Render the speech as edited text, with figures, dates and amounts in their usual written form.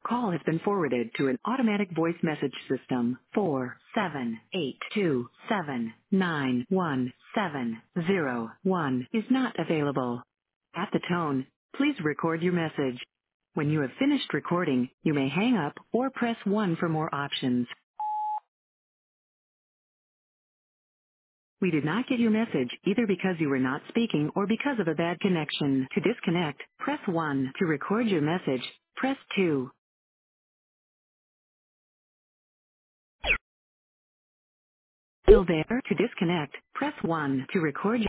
call has been forwarded to an automatic voice message system. 47827917001 is not available. At the tone, please record your message. When you have finished recording, you may hang up or press 1 for more options. We did not get your message either because you were not speaking or because of a bad connection. To disconnect, press 1. To record your message, press 2. Still there? To disconnect, press 1. To record your